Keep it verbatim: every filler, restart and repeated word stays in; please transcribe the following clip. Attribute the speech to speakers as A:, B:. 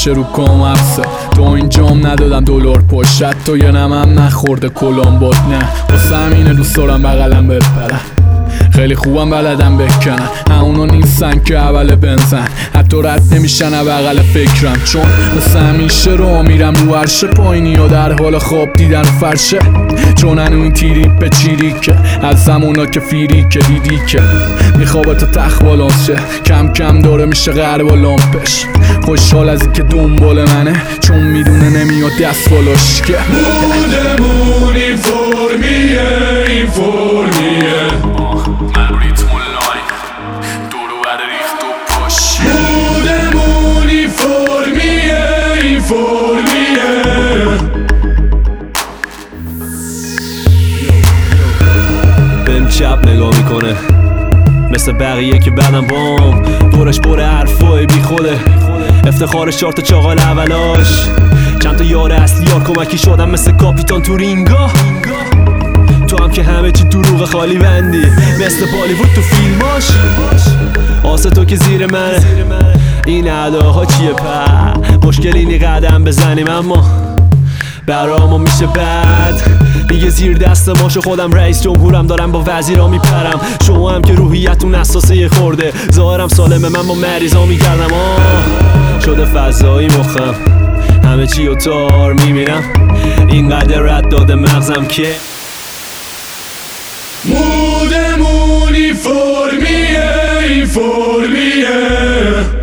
A: همیشه رو کامپسه. تو اینجام ندادم دلار پشت تو یه نمم نخورده کلمبات. نه واسه همینه دوست دارم بغلم بپرم، خیلی خوبم بلدم بکنن. همونا نیستن که اول بنزن، حتی رد نمیشن بغل فکرم. چون مثل همیشه رو میرم رو عرشه پایینی و در حال خواب دیدن فرشه. چون هنو این تیری به چیری که از همونا که فیری که دیدی که میخوابه تا تخت بالانس شه. کم کم داره میشه غرب و لامپش. خوشحال از این که دنبال منه چون میدونه نمیاد دست بالاش که
B: بودمون این فرمیه این فرمیه
A: من ریتم لاین دورو بر ریخت و پاش.
B: بودمون این فرمیه این فرمیه
C: بهم چپ نگاه میکنه مثل بقیه که بعدم بام دورش بره حرفای بی خوده. افتخارش چهار تا چاقال اولاش، چند تا یار اصلی یار کمکی شدم مثل کاپیتان تو رینگا. تو هم که همه چی دروغ خالی بندی مثل بالیوود تو فیلماش. آسه تو که زیر منه این اداها چیه په مشکلی نی قدم بزنیم اما برامو میشه بد. دیگه زیر دست ماشو خودم رئیس جمهورم دارم با وزیرا میپرم. شما هم که روحیتون اساسه یه خورده ظاهرم سالمه من با مریضا میگردم. آه شده فضایی مخم همه چی رو تار میبینم اینقدر رد داده مغزم که
B: بودمون این فرمیه این فرمیه